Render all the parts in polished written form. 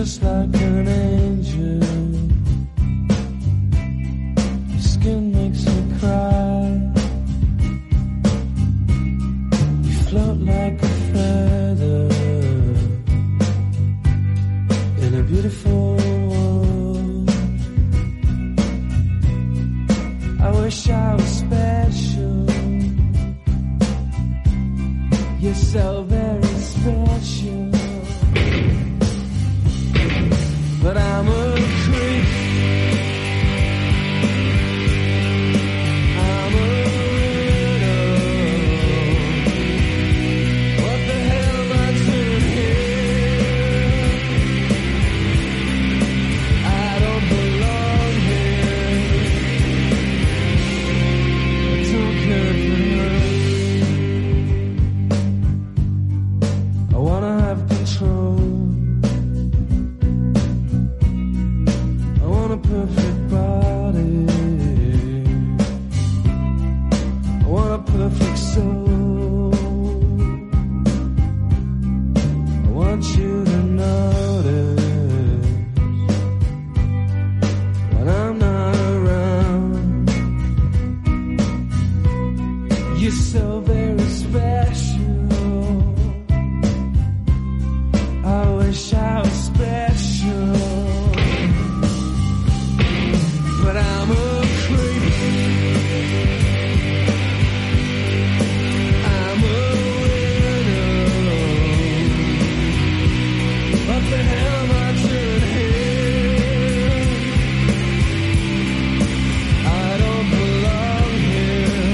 just like an angel. Your skin makes me cry. You float like a feather in a beautiful world. I wish I was special. You're so very special. But I'm a creep. I'm a widow. What the hell am I doing here? I don't belong here. I don't care for her. I wanna have control. Perfect body. I want a perfect soul. I want you to notice when I'm not around. You're so very special. I wish I was special. But I'm a creep. I'm a widow. What the hell am I doing here? I don't belong here.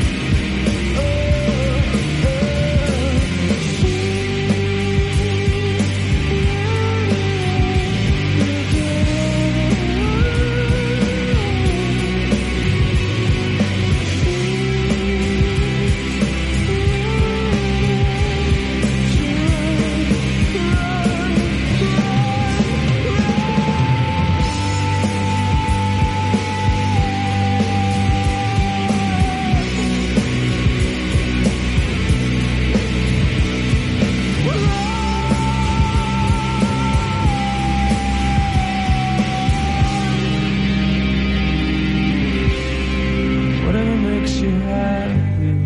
Whatever makes you happy,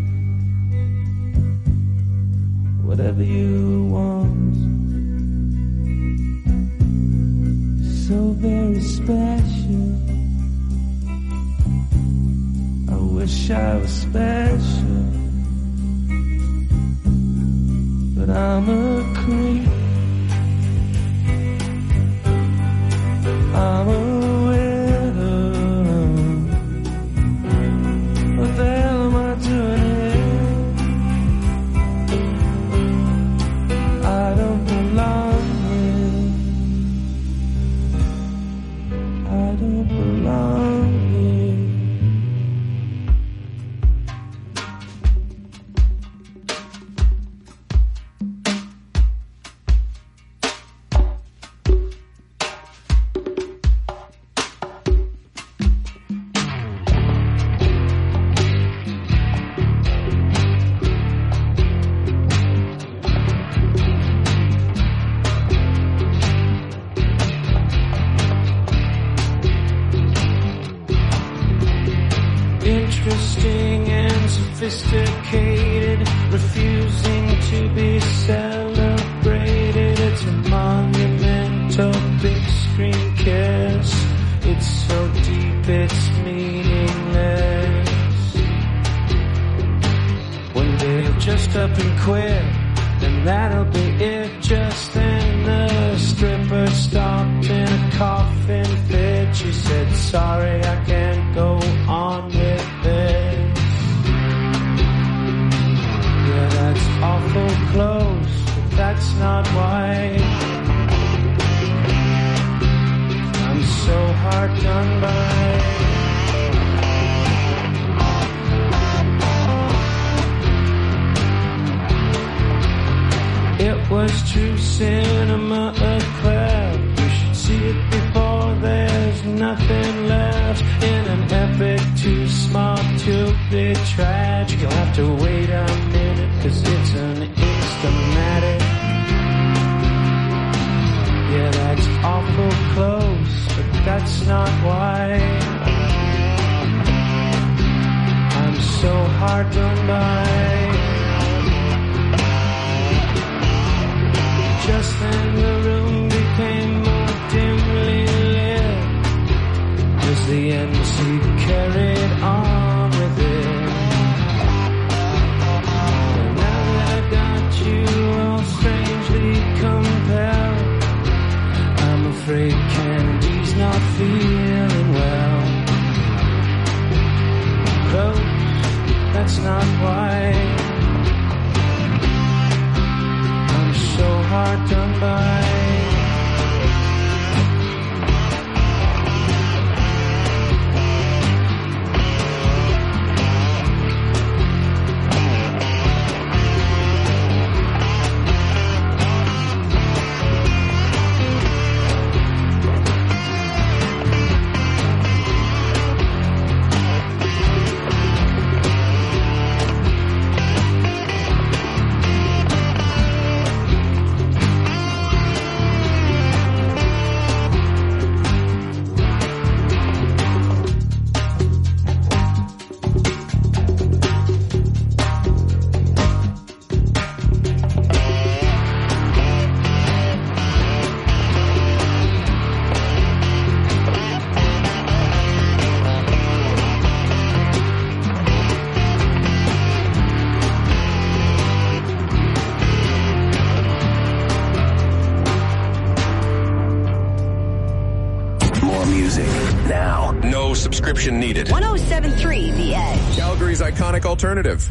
whatever you want. So very special. I wish I was special, but I'm a creep. I'm a widow. What the hell am I doing here? I don't belong here. I don't belong here. Interesting and sophisticated, refusing to be celebrated. It's a monumental big screen kiss. It's so deep, it's meaningless. One day you'll just up and quit, and that'll be it. Just then the stripper stopped in a coughing fit. She said, sorry, I can't go on with this. Yeah, that's awful close, but that's not why I'm so hard done by. It was true cinema eclair. You should see it before there's nothing left. In an epic too smart to be tragic, you'll have to wait a minute, 'cause it's an instamatic. Yeah, that's not why I'm so hard done by. Just then the room became more dimly lit as the MC carried on with it. And now that I've got you all strangely compelled, I'm afraid Candy's not feeling well. Close, that's not why I'm so hard done by. Subscription needed. 107.3 The Edge. Calgary's iconic alternative.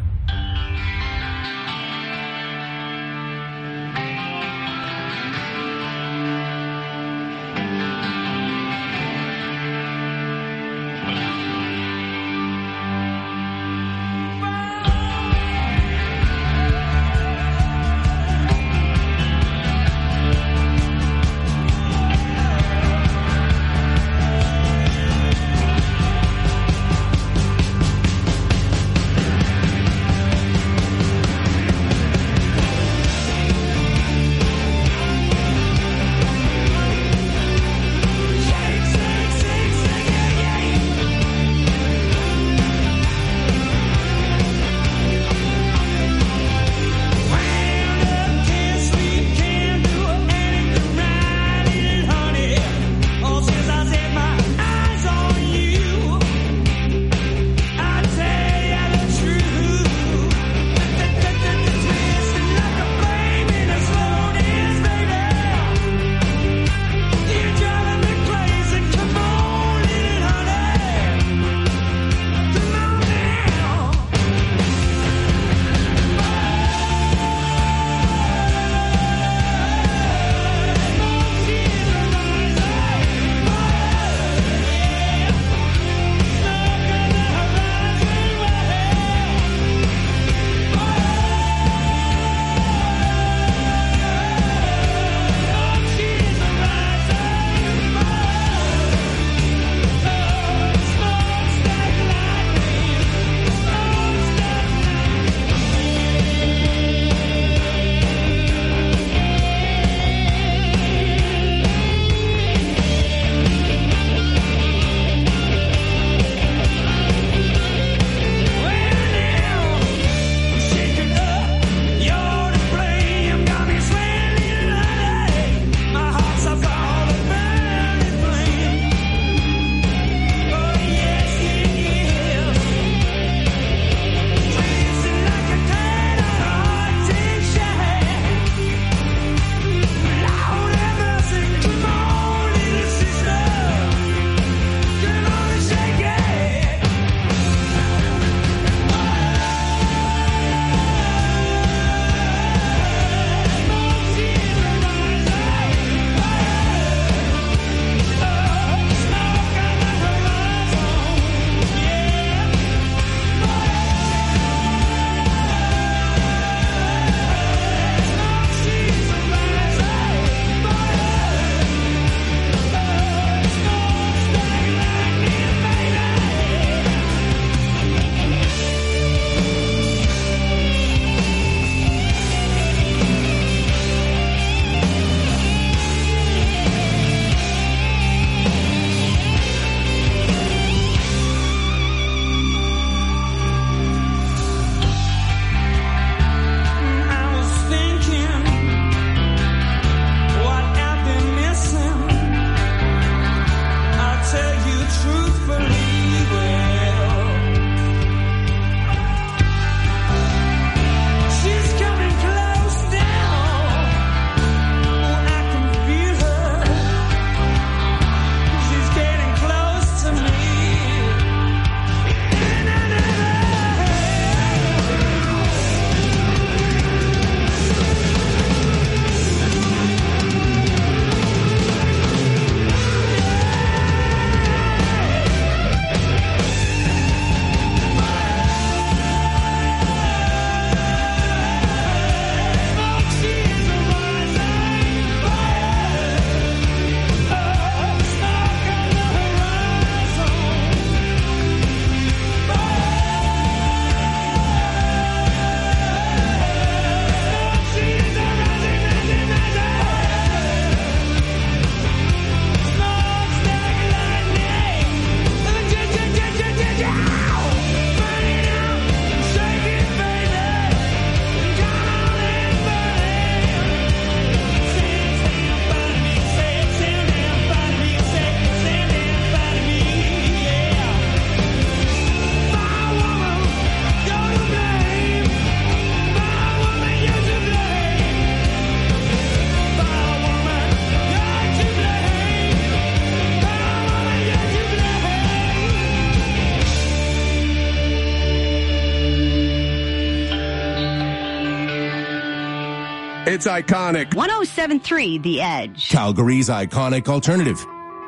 It's iconic. 107.3 The Edge. Calgary's iconic alternative.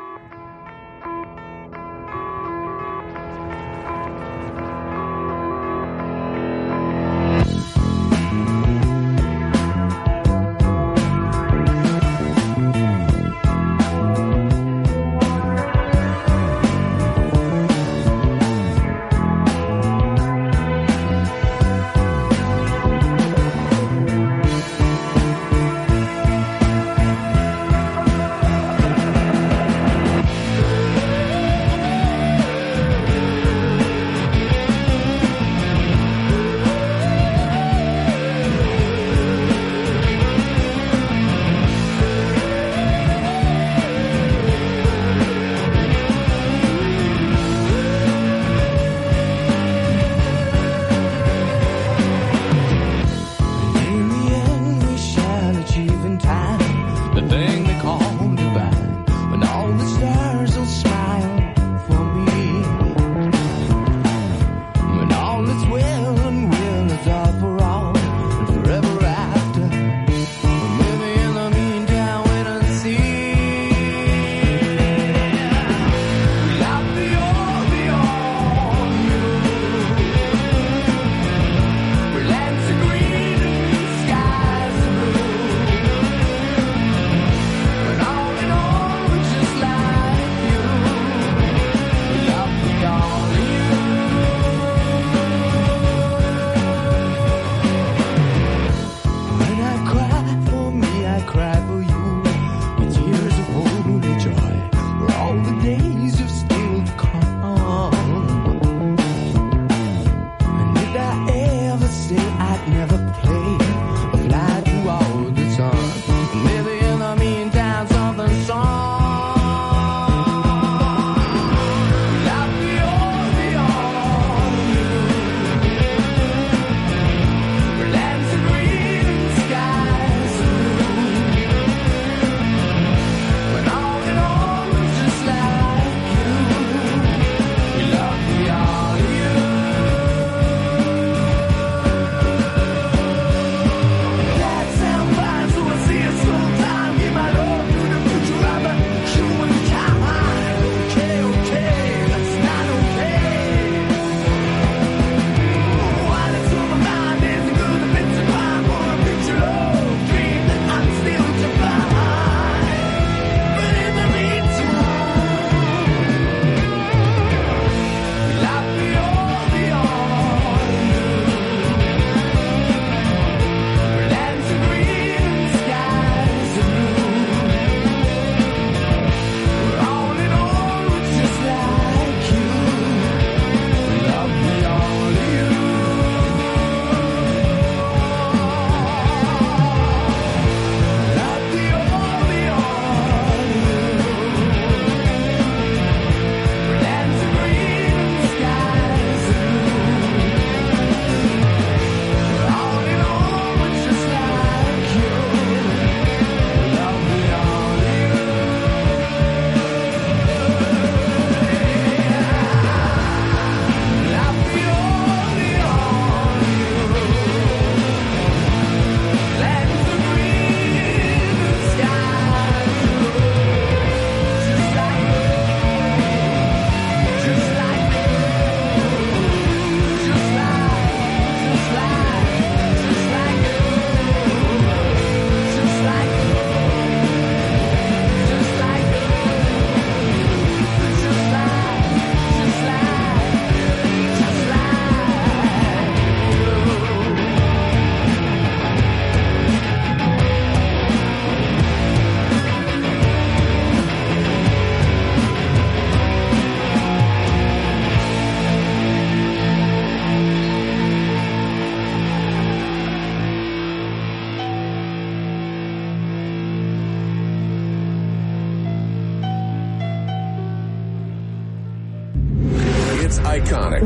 iconic.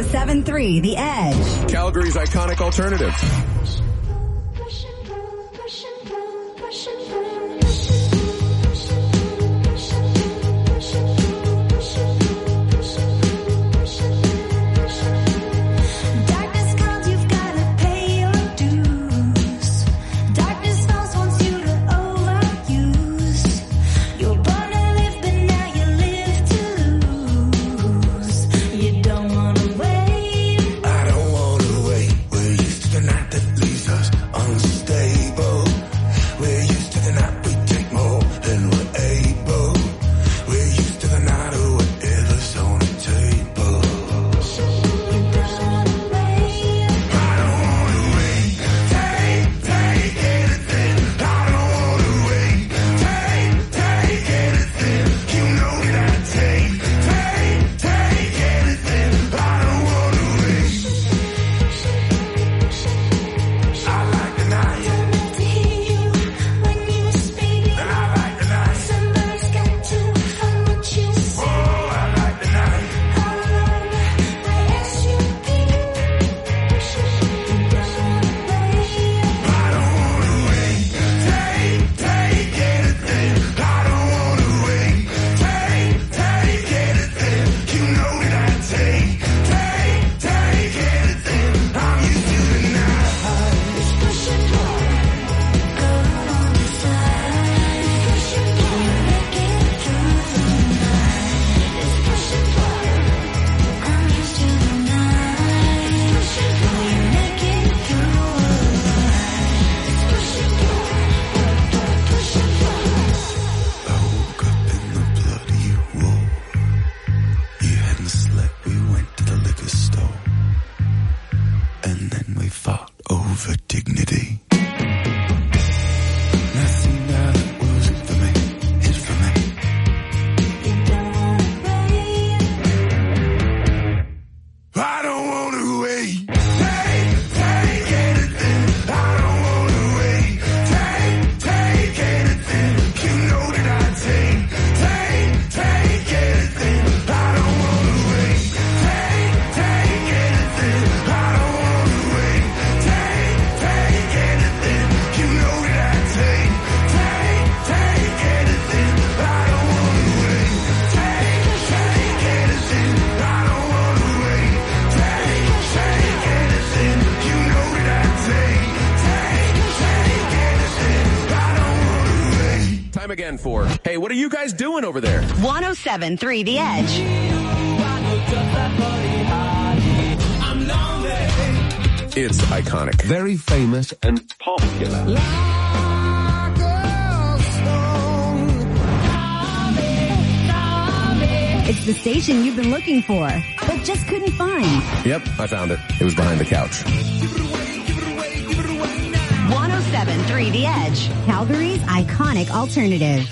107.3 The Edge. Calgary's iconic alternative. Darkness comes, you've gotta pay your dues. Darkness time again for, hey, what are you guys doing over there? 107.3 The Edge. It's iconic. Very famous and popular. It's the station you've been looking for, but just couldn't find. Yep, I found it. It was behind the couch. 107.3 The Edge. Calgary's iconic alternative.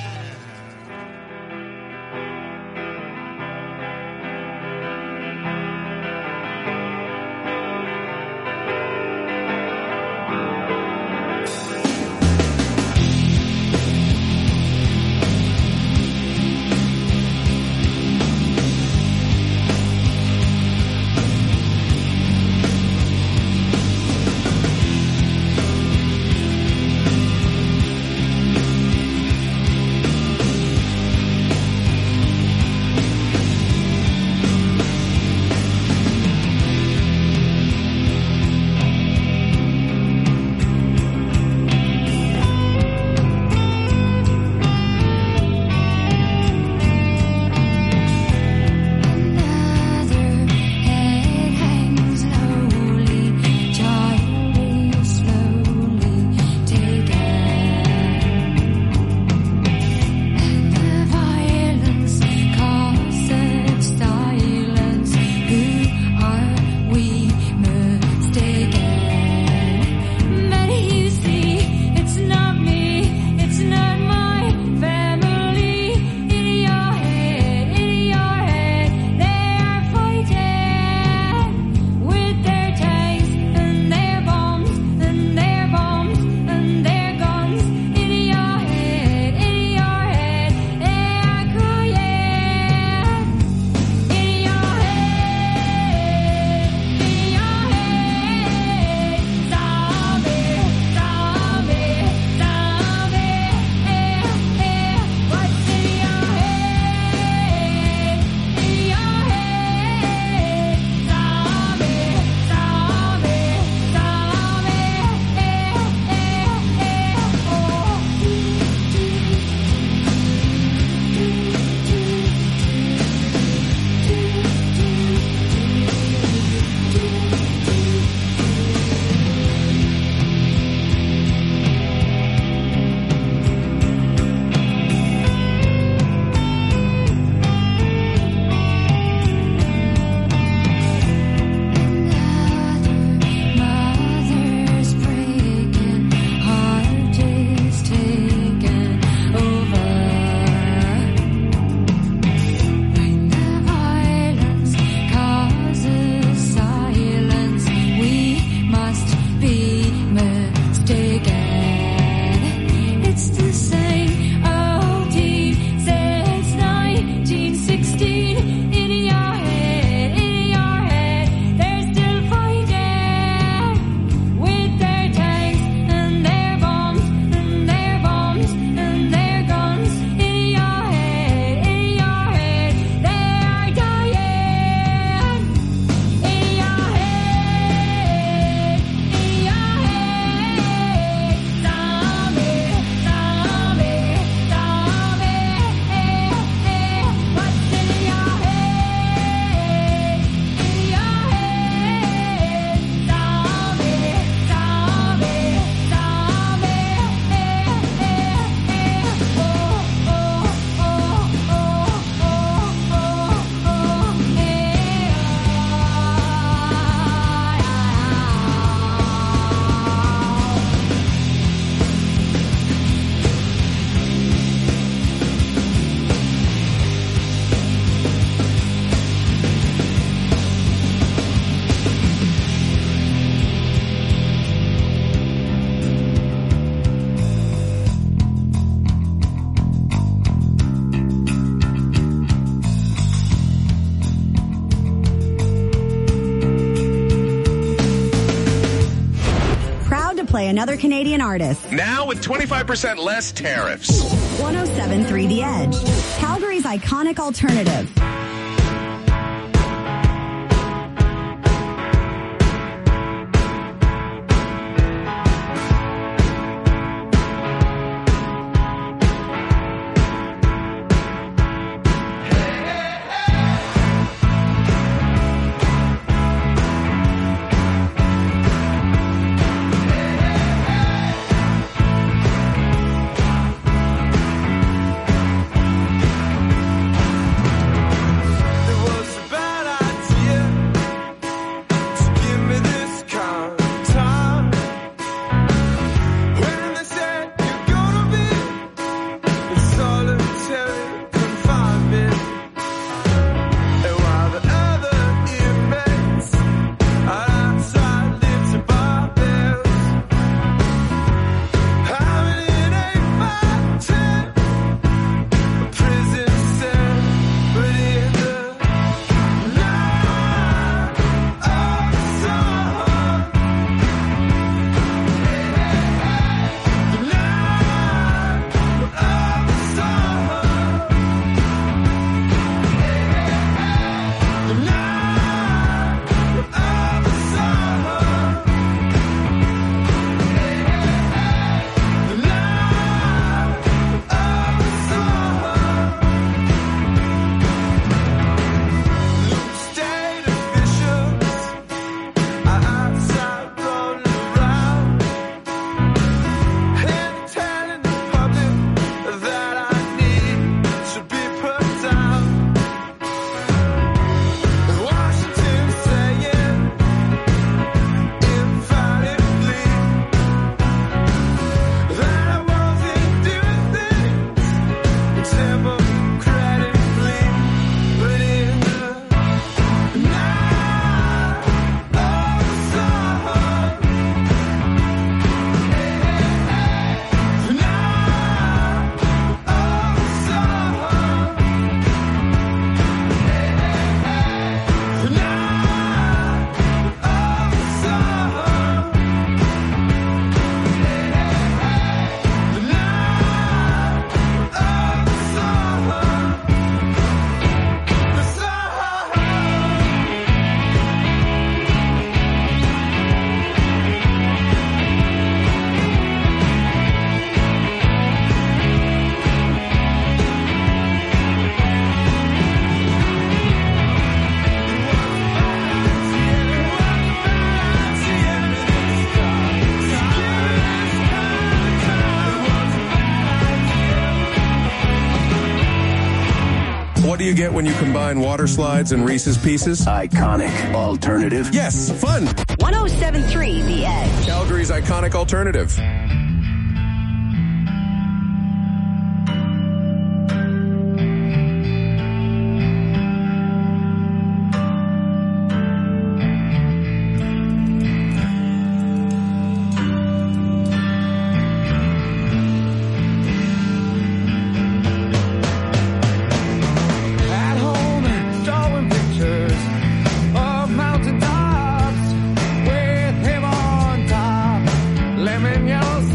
play another Canadian artist. Now with 25% less tariffs. 107.3 The Edge, Calgary's iconic alternative. What do you get when you combine water slides and Reese's Pieces? Iconic alternative. Yes, fun. 107.3 The Edge. Calgary's iconic alternative. Lemon yellow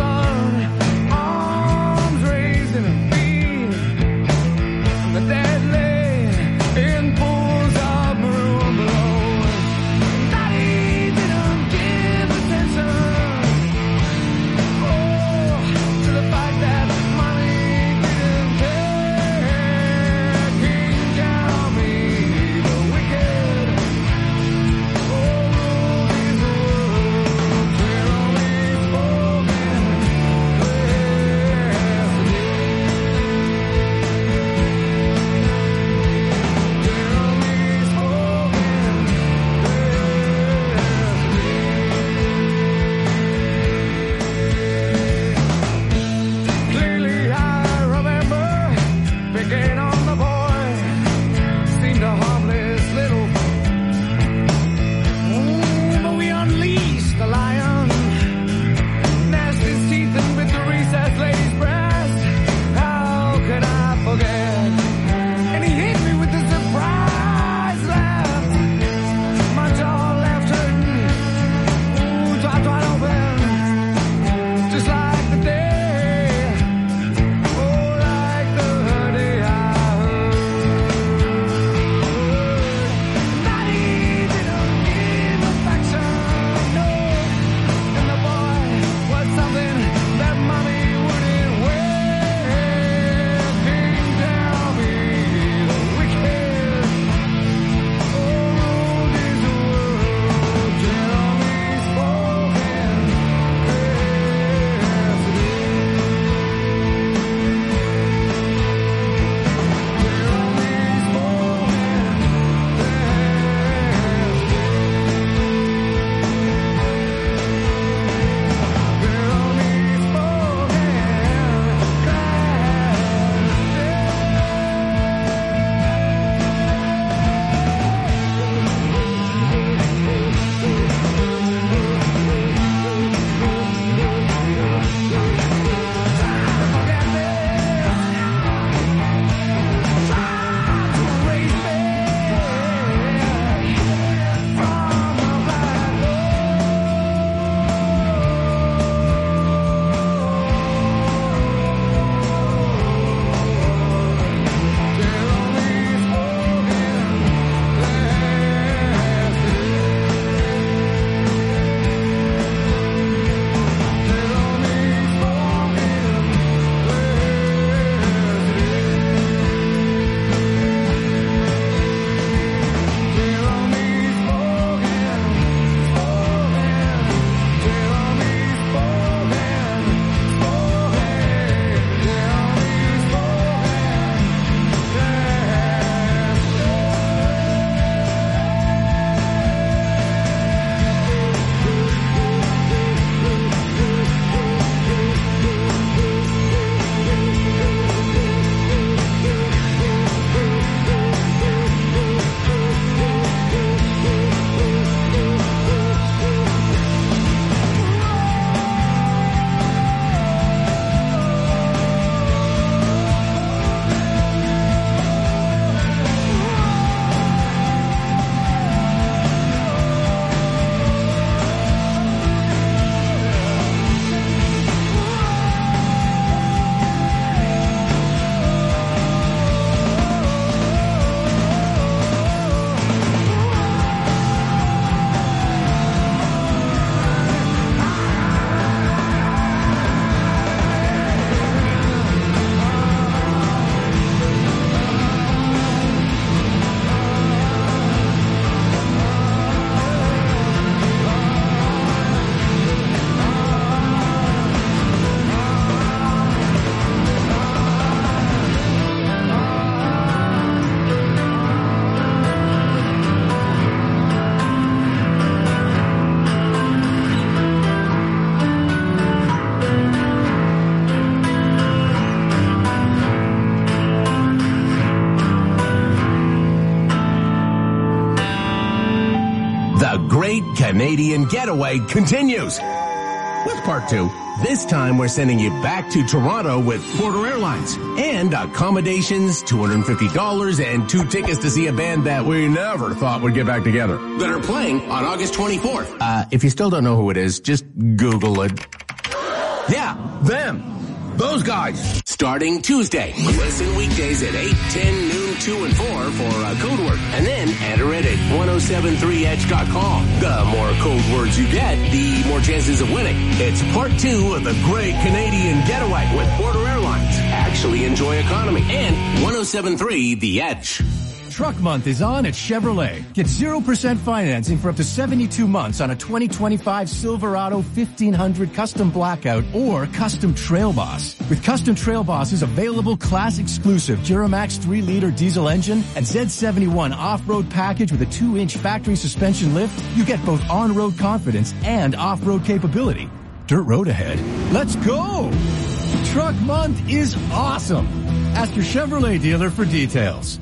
Canadian Getaway continues. With part 2, this time we're sending you back to Toronto with Porter Airlines. And accommodations, $250, and 2 tickets to see a band that we never thought would get back together. That are playing on August 24th. If you still don't know who it is, just Google it. Yeah, them. Those guys. Starting Tuesday. Listen weekdays at 8, 10, noon, 2, and 4 for code word. And then enter it at 1073edge.com. The more code words you get, the more chances of winning. It's part 2 of the Great Canadian Getaway with Porter Airlines. Actually enjoy economy. And 1073 The Edge. Truck Month is on at Chevrolet. Get 0% financing for up to 72 months on a 2025 Silverado 1500 Custom Blackout or Custom Trail Boss. With Custom Trail Boss's available class-exclusive Duramax 3-liter diesel engine and Z71 off-road package with a 2-inch factory suspension lift, you get both on-road confidence and off-road capability. Dirt road ahead. Let's go! Truck Month is awesome. Ask your Chevrolet dealer for details.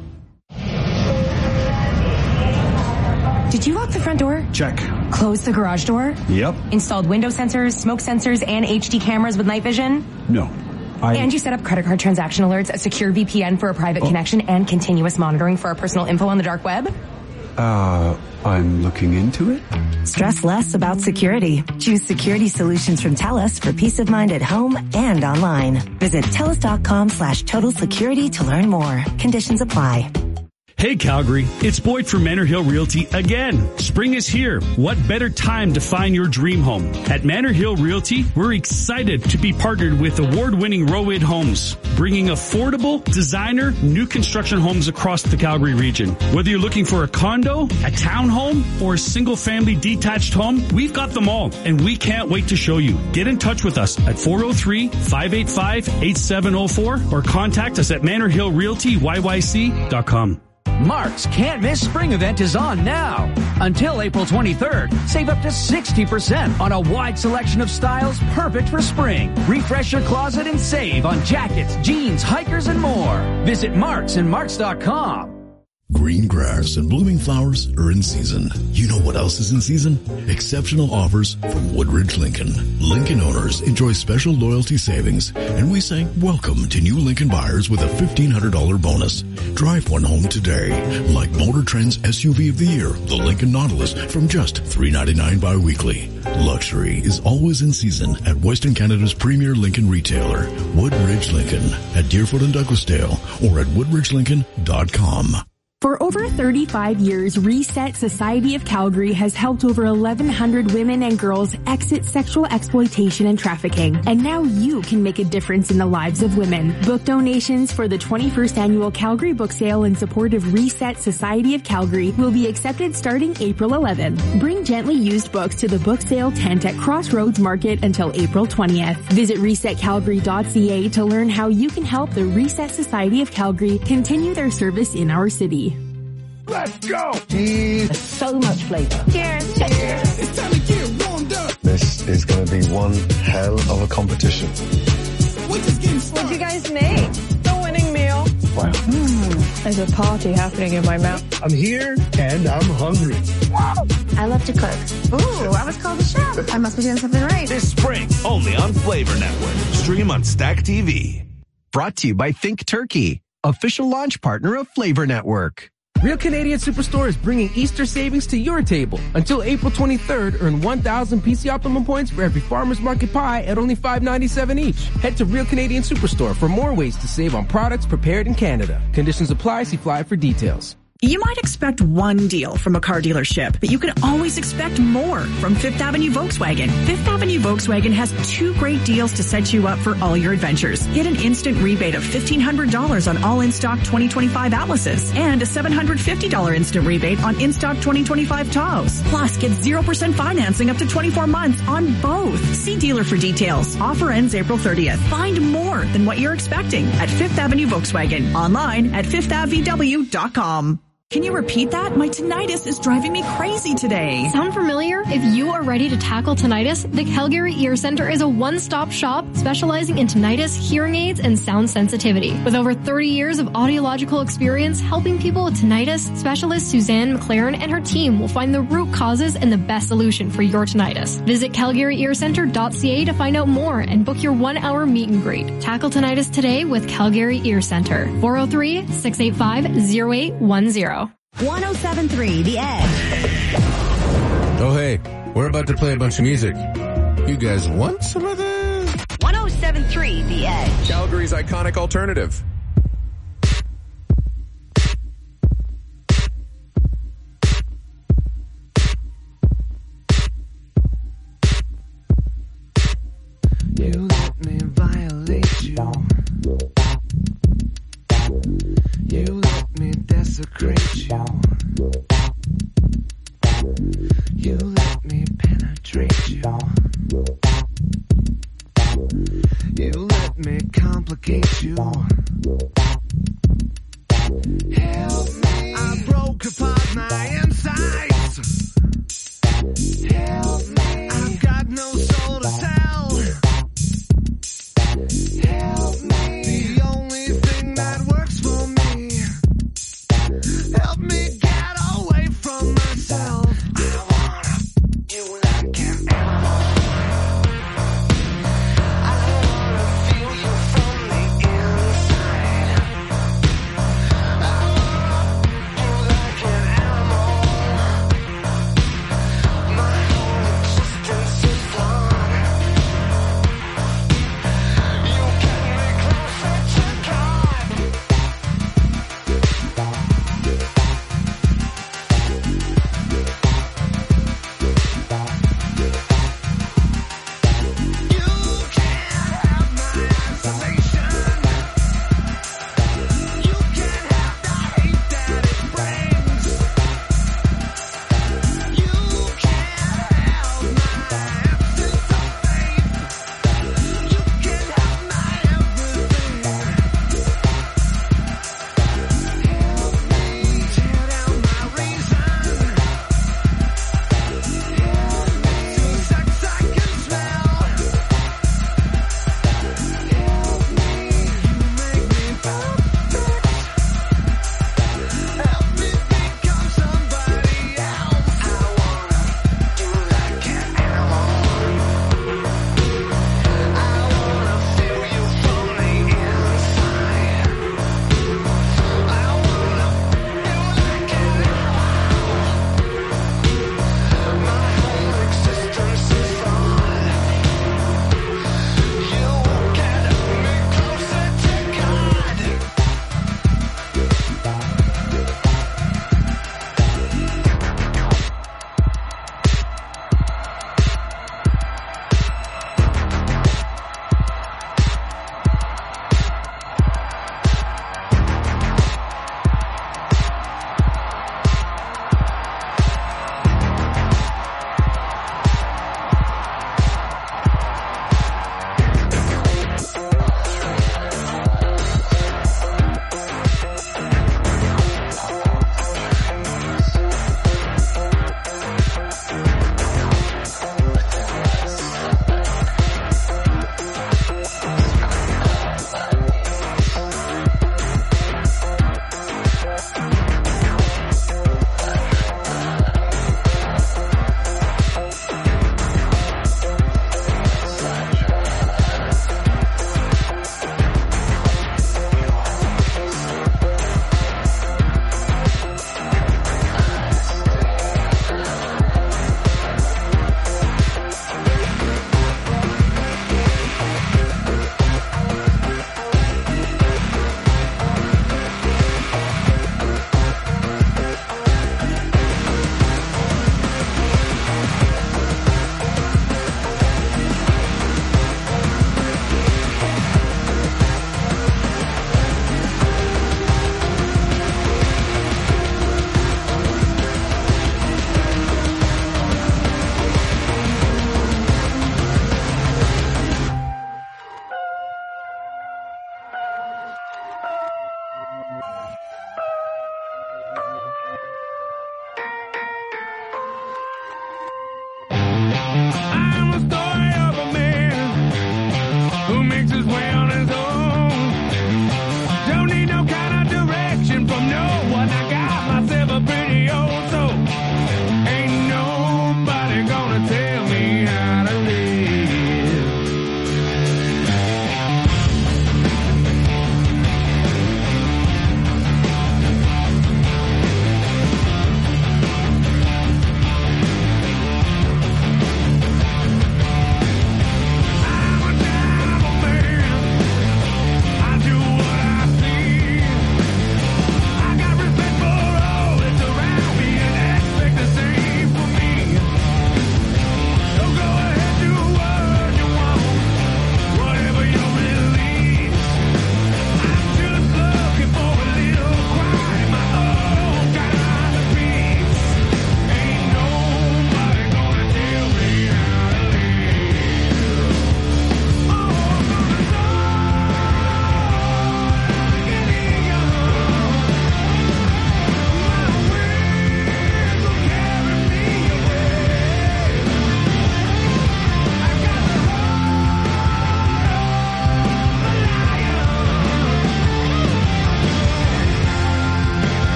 Did you lock the front door? Check. Close the garage door? Yep. Installed window sensors, smoke sensors, and HD cameras with night vision? No. And you set up credit card transaction alerts, a secure VPN for a private connection, and continuous monitoring for our personal info on the dark web? I'm looking into it. Stress less about security. Choose security solutions from TELUS for peace of mind at home and online. Visit TELUS.com/total security to learn more. Conditions apply. Hey Calgary, it's Boyd from Manor Hill Realty again. Spring is here. What better time to find your dream home? At Manor Hill Realty, we're excited to be partnered with award-winning Roid Homes, bringing affordable, designer, new construction homes across the Calgary region. Whether you're looking for a condo, a townhome, or a single-family detached home, we've got them all, and we can't wait to show you. Get in touch with us at 403-585-8704 or contact us at manorhillrealtyyyc.com. Mark's Can't Miss Spring event is on now. Until April 23rd, save up to 60% on a wide selection of styles perfect for spring. Refresh your closet and save on jackets, jeans, hikers, and more. Visit Mark's and Marks.com. Green grass and blooming flowers are in season. You know what else is in season? Exceptional offers from Woodridge Lincoln. Lincoln owners enjoy special loyalty savings, and we say welcome to new Lincoln buyers with a $1,500 bonus. Drive one home today, like Motor Trend's SUV of the Year, the Lincoln Nautilus, from just $399 bi-weekly. Luxury is always in season at Western Canada's premier Lincoln retailer, Woodridge Lincoln, at Deerfoot and Douglasdale, or at woodridgelincoln.com. For over 35 years, Reset Society of Calgary has helped over 1,100 women and girls exit sexual exploitation and trafficking. And now you can make a difference in the lives of women. Book donations for the 21st annual Calgary Book Sale in support of Reset Society of Calgary will be accepted starting April 11. Bring gently used books to the book sale tent at Crossroads Market until April 20th. Visit resetcalgary.ca to learn how you can help the Reset Society of Calgary continue their service in our city. Let's go! Cheers. So much flavor. Cheers. Cheers. It's time to get warmed up. This is going to be one hell of a competition. What'd you guys make? The winning meal. Wow. There's a party happening in my mouth. I'm here and I'm hungry. Wow. I love to cook. Ooh, I was called a chef. I must be doing something right. This spring, only on Flavor Network. Stream on Stack TV. Brought to you by Think Turkey, official launch partner of Flavor Network. Real Canadian Superstore is bringing Easter savings to your table. Until April 23rd, earn 1,000 PC Optimum points for every Farmer's Market pie at only $5.97 each. Head to Real Canadian Superstore for more ways to save on products prepared in Canada. Conditions apply. See flyer for details. You might expect one deal from a car dealership, but you can always expect more from Fifth Avenue Volkswagen. Fifth Avenue Volkswagen has two great deals to set you up for all your adventures. Get an instant rebate of $1,500 on all in-stock 2025 Atlases and a $750 instant rebate on in-stock 2025 Tahoes. Plus, get 0% financing up to 24 months on both. See dealer for details. Offer ends April 30th. Find more than what you're expecting at Fifth Avenue Volkswagen. Online at fifthAvVW.com. Can you repeat that? My tinnitus is driving me crazy today. Sound familiar? If you are ready to tackle tinnitus, the Calgary Ear Center is a one-stop shop specializing in tinnitus, hearing aids, and sound sensitivity. With over 30 years of audiological experience helping people with tinnitus, specialist Suzanne McLaren and her team will find the root causes and the best solution for your tinnitus. Visit calgaryearcenter.ca to find out more and book your 1-hour meet and greet. Tackle tinnitus today with Calgary Ear Center. 403-685-0810. 107.3 The Edge. Oh, hey, we're about to play a bunch of music. You guys want some of this? 107.3 The Edge. Calgary's iconic alternative. You let me violate you. You let me desecrate you. You let me penetrate you. You let me complicate you. Help me. I broke apart my insides. Help me. I've got no soul to tell. Help me. The only thing that works for me. Help me get away from myself. I wanna you like an animal. I wanna feel you from the inside. I wanna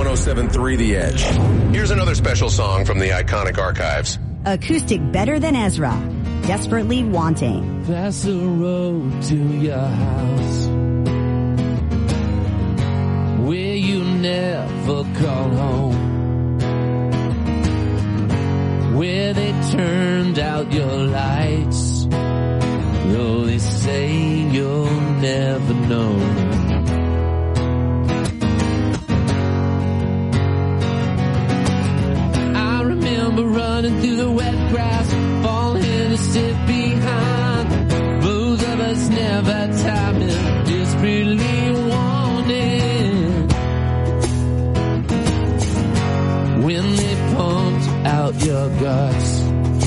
107.3 The Edge. Here's another special song from the iconic archives. Acoustic Better Than Ezra. Desperately Wanting. That's the road to your house, where you never call home, where they turned out your lights, though they say you'll never know. I remember running through the wet grass, falling to sit behind. Both of us never timed it, desperately wanting. When they pumped out your guts,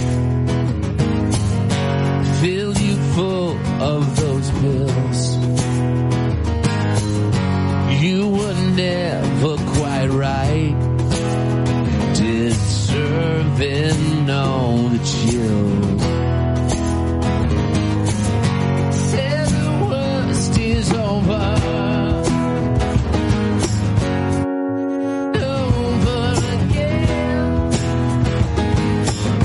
filled you full of those pills, you were never quite right, deserving all the chills. Said the worst is over, over again.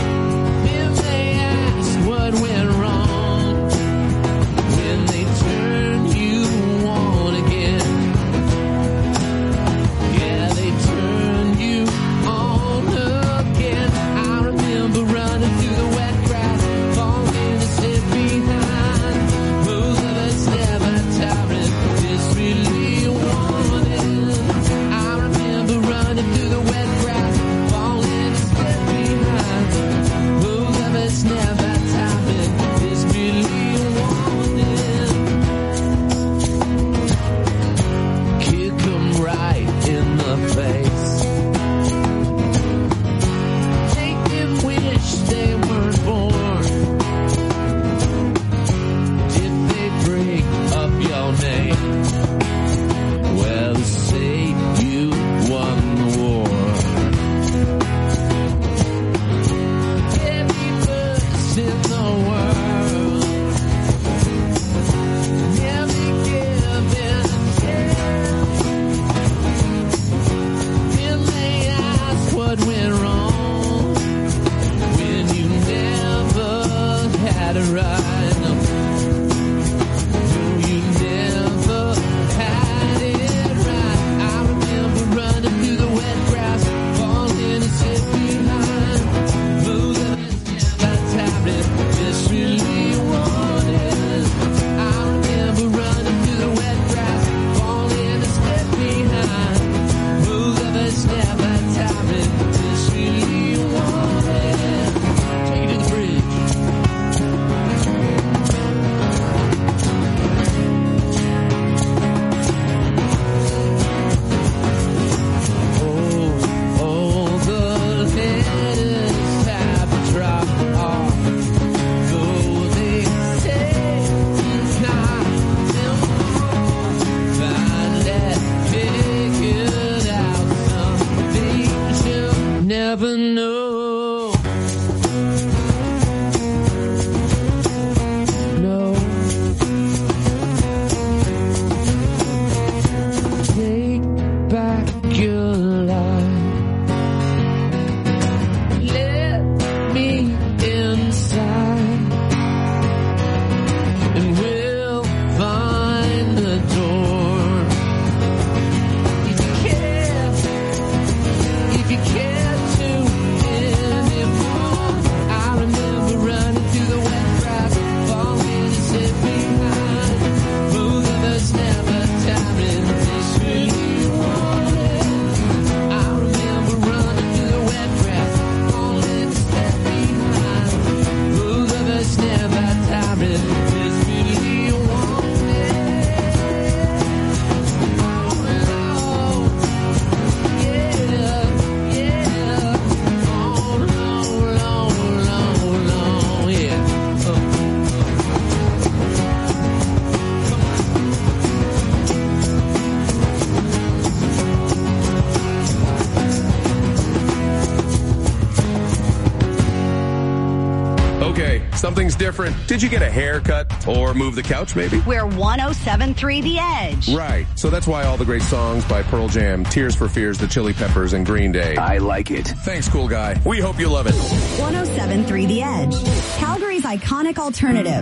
Something's different. Did you get a haircut or move the couch maybe? We're 107.3 The Edge. Right. So that's why all the great songs by Pearl Jam, Tears for Fears, The Chili Peppers, and Green Day. I like it. Thanks, cool guy. We hope you love it. 107.3 The Edge. Calgary's iconic alternative.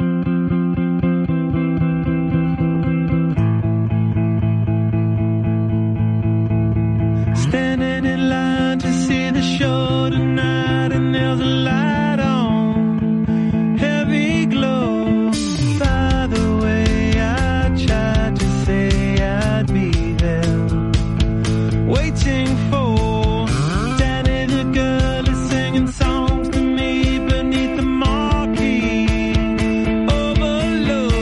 Standing in line to see the show tonight, and there's a light on, heavy glow. By the way, I tried to say I'd be there, waiting for Danny the girl is singing songs to me beneath the marquee. Overload.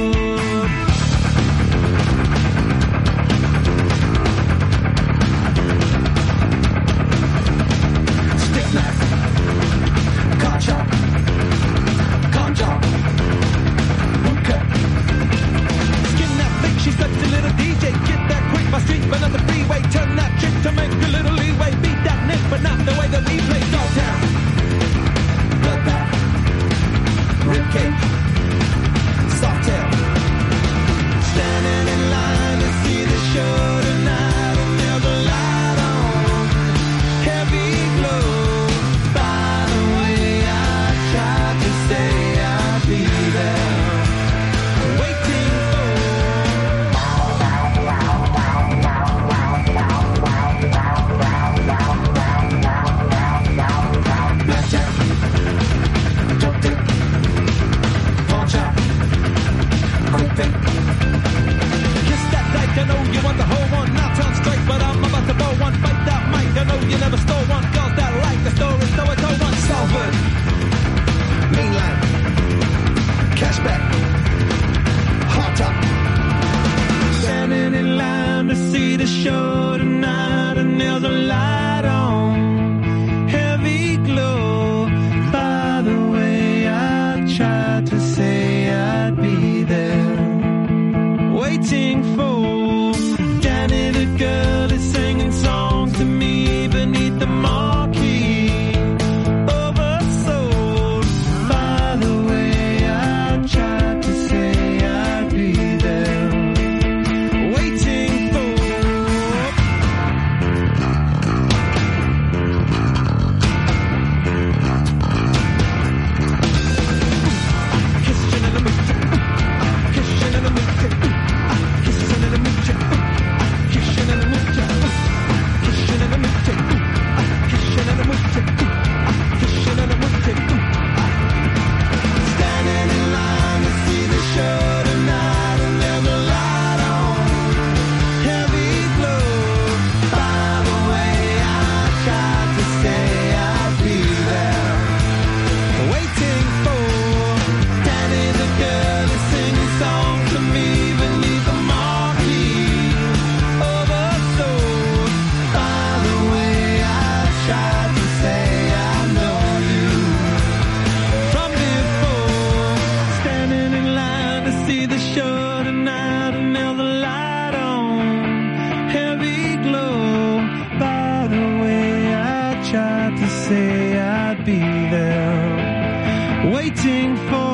Stick knife, car chop, con job, boot cut. Skin that bitch, she's got the little DJ. Get that quick, my street, but not the freeway. Turn that chick to make a little leeway. Beat that nick, but not the way that we play. Dogtown, bloodbath, ribcage, soft tail. Standing in line to see the show tonight, and there's a light on, heavy glow. By the way, I tried to say I'd be there, waiting for. Blackjack, dope dick, pawn shop, quick pick. Kiss that dyke, I know you want the whole one. Now turn straight, but I'm about to blow one. Fight that mic, I know you never stole one. Girls that like the story, so I told one. Salford, mainline, cashback, hot top. Standing in line to see the show tonight, and there's a light on, heavy glow. By the way, I tried to say I'd be there, waiting for Danny the girl is singing songs to me beneath the marquee. Oversold. By the way, I tried to say I'd be there, waiting for. Kissing in the mooch, kissing in the mooch, kissing in the mooch, kissing in the mooch, kissing in the mooch, kissing in the mooch, kissing in the mooch. Standing in line to see the show tonight, and there's a light on, heavy glow. By the way, I tried to say I'd be there, waiting for Danny the girl is singing songs to me beneath the marquee. Oversold. By the way, I tried to say I know you from before. Standing in line to see the show tonight, and there's a light on, heavy glow. By the way, I tried to say I'd be there, waiting for.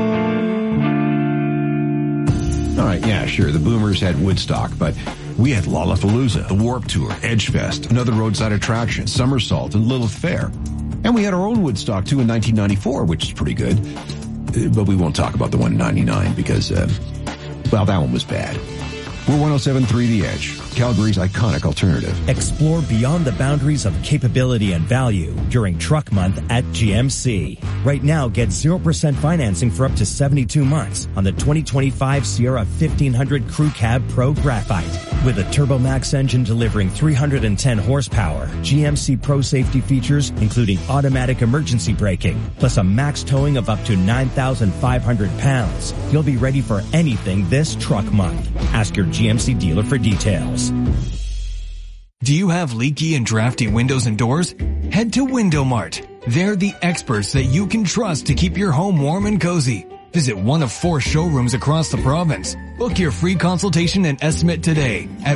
All right, yeah, sure. The Boomers had Woodstock, but we had Lollapalooza, the Warped Tour, Edgefest, another roadside attraction, Somersault, and Lilith Fair. And we had our own Woodstock, too, in 1994, which is pretty good. But we won't talk about the one in 99 because, well, that one was bad. We're 107.3 The Edge, Calgary's iconic alternative. Explore beyond the boundaries of capability and value during Truck Month at GMC. Right now, get 0% financing for up to 72 months on the 2025 Sierra 1500 Crew Cab Pro Graphite. With a TurboMax engine delivering 310 horsepower, GMC Pro safety features including automatic emergency braking, plus a max towing of up to 9,500 pounds. You'll be ready for anything this Truck Month. Ask your GMC dealer for details. Do you have leaky and drafty windows and doors? Head to Window Mart. They're the experts that you can trust to keep your home warm and cozy. Visit one of 4 showrooms across the province. Book your free consultation and estimate today at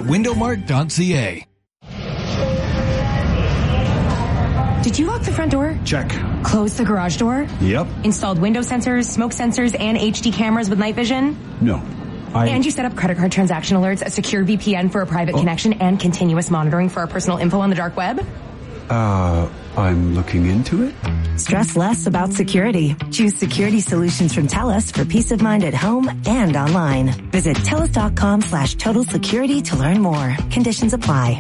windowmart.ca. Did you lock the front door? Check. Closed the garage door? Yep. Installed window sensors, smoke sensors, and HD cameras with night vision? No. And you set up credit card transaction alerts, a secure VPN for a private connection, and continuous monitoring for our personal info on the dark web? I'm looking into it. Stress less about security. Choose security solutions from TELUS for peace of mind at home and online. Visit TELUS.com/total security to learn more. Conditions apply.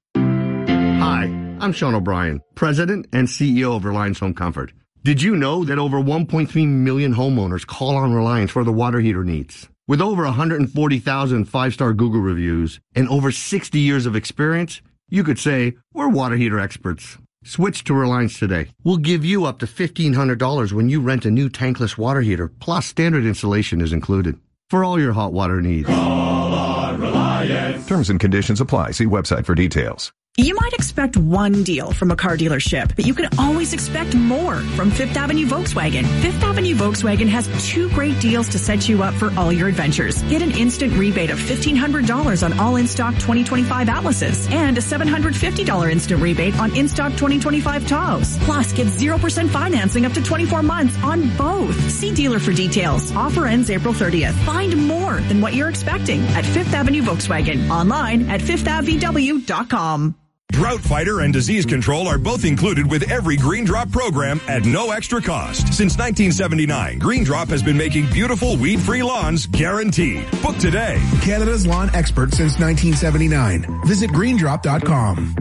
Hi, I'm Sean O'Brien, President and CEO of Reliance Home Comfort. Did you know that over 1.3 million homeowners call on Reliance for their water heater needs? With over 140,000 five-star Google reviews and over 60 years of experience, you could say we're water heater experts. Switch to Reliance today. We'll give you up to $1,500 when you rent a new tankless water heater, plus standard installation is included. For all your hot water needs. Call on Reliance. Terms and conditions apply. See website for details. You might expect one deal from a car dealership, but you can always expect more from Fifth Avenue Volkswagen. Fifth Avenue Volkswagen has two great deals to set you up for all your adventures. Get an instant rebate of $1,500 on all in-stock 2025 Atlases and a $750 instant rebate on in-stock 2025 Tahoes. Plus, get 0% financing up to 24 months on both. See dealer for details. Offer ends April 30th. Find more than what you're expecting at Fifth Avenue Volkswagen. Online at fifthAvW.com. Drought Fighter and disease control are both included with every Green Drop program at no extra cost. Since 1979, Green Drop has been making beautiful weed-free lawns guaranteed. Book today. Canada's lawn expert since 1979. Visit greendrop.com.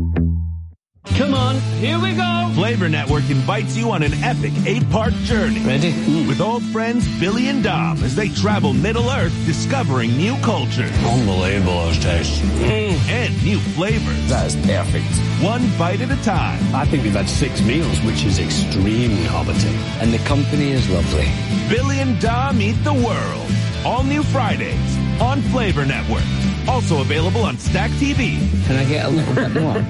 Come on, here we go. Flavor Network invites you on an epic 8-part journey. Ready? With old friends Billy and Dom as they travel Middle-earth discovering new cultures. Unbelievable, those tastes. And new flavors. That is perfect. One bite at a time. I think we've had 6 meals, which is extremely hobbity. And the company is lovely. Billy and Dom eat the world. All new Fridays on Flavor Network. Also available on Stack TV. Can I get a little bit more?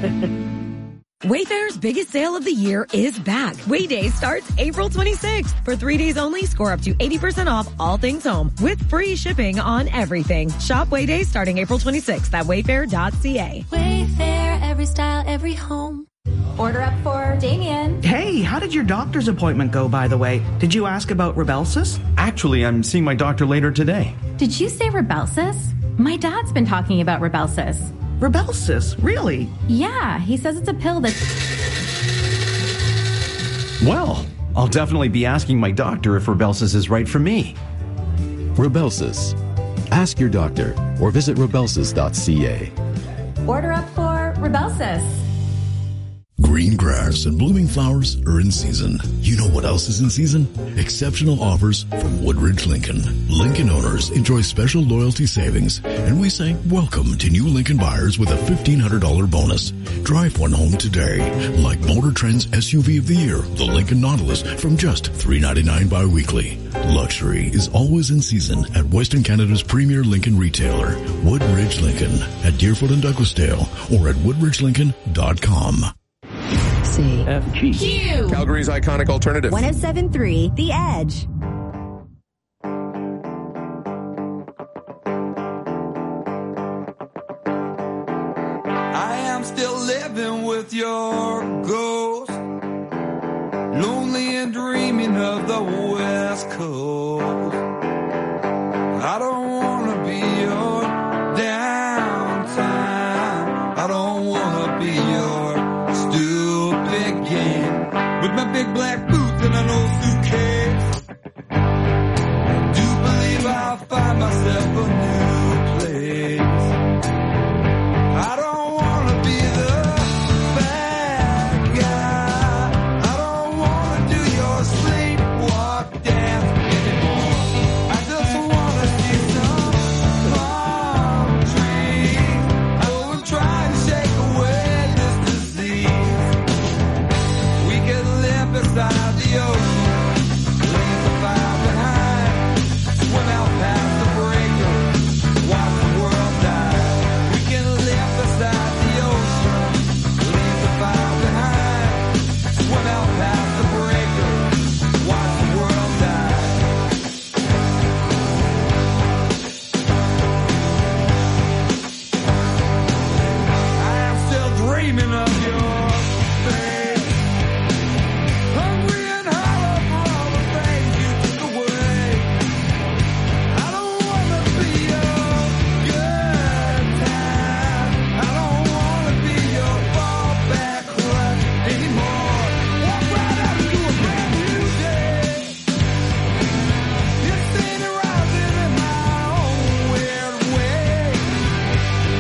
Wayfair's biggest sale of the year is back. Wayday starts April 26th. For 3 days only, score up to 80% off all things home with free shipping on everything. Shop Wayday starting April 26th at wayfair.ca. Wayfair, every style, every home. Order up for Damien. Hey, how did your doctor's appointment go, by the way? Did you ask about Rybelsus? Actually, I'm seeing my doctor later today. Did you say Rybelsus? My dad's been talking about Rybelsus. Rybelsus? Really? Yeah, he says it's a pill that's... Well, I'll definitely be asking my doctor if Rybelsus is right for me. Rybelsus. Ask your doctor or visit rybelsus.ca. Order up for Rybelsus. Green grass and blooming flowers are in season. You know what else is in season? Exceptional offers from Woodridge Lincoln. Lincoln owners enjoy special loyalty savings, and we say welcome to new Lincoln buyers with a $1,500 bonus. Drive one home today, like Motor Trend's SUV of the year, the Lincoln Nautilus, from just $399 bi-weekly. Luxury is always in season at Western Canada's premier Lincoln retailer, Woodridge Lincoln, at Deerfoot and Douglasdale, or at woodridgelincoln.com. CFG. Q. Calgary's iconic alternative. 107.3 The Edge. I am still living with your ghost, lonely and dreaming of the West Coast. I don't want to be your downtime. I don't want to be your stupid game. With my big black boots and an old suitcase, I do believe I'll find myself a new